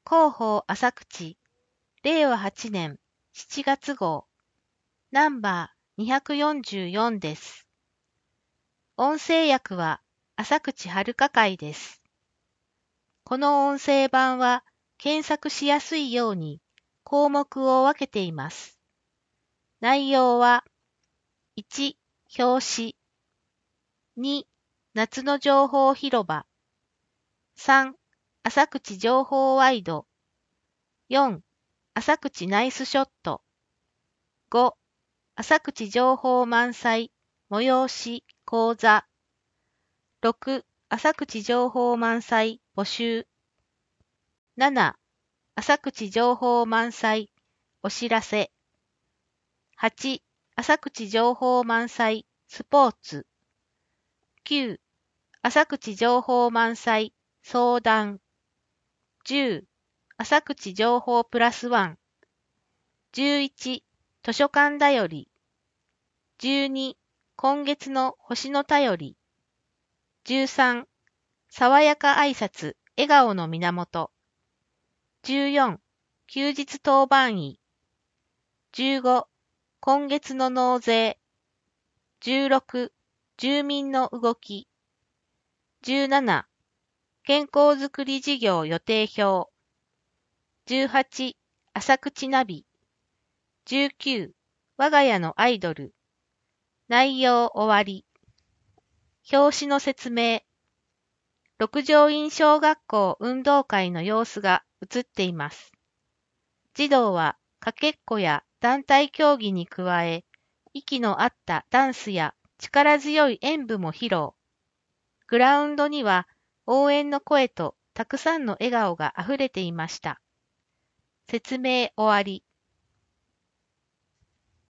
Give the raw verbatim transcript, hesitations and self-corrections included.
広報浅口、れいわはちねんしちがつ号、ナンバーにひゃくよんじゅうよんです。音声訳は浅口遥会です。この音声版は検索しやすいように項目を分けています。内容は、いち、表紙、に、夏の情報広場、さん、浅口情報ワイド、よん、浅口ナイスショット、ご、浅口情報満載、催し、講座、ろく、浅口情報満載、募集、なな、浅口情報満載、お知らせ、はち、浅口情報満載、スポーツ、きゅう、浅口情報満載、相談、じゅう、浅口情報プラスワン、じゅういち、図書館だより、じゅうに、今月の星の便り、じゅうさん、爽やか挨拶、笑顔の源、じゅうよん、休日当番医、じゅうご、今月の納税、じゅうろく、住民の動き、じゅうなな、健康づくり事業予定表、じゅうはち、浅口ナビ、じゅうきゅう、我が家のアイドル、内容終わり、表紙の説明、六条院小学校運動会の様子が映っています。児童はかけっこや団体競技に加え、息の合ったダンスや力強い演舞も披露。グラウンドには応援の声とたくさんの笑顔があふれていました。説明終わり。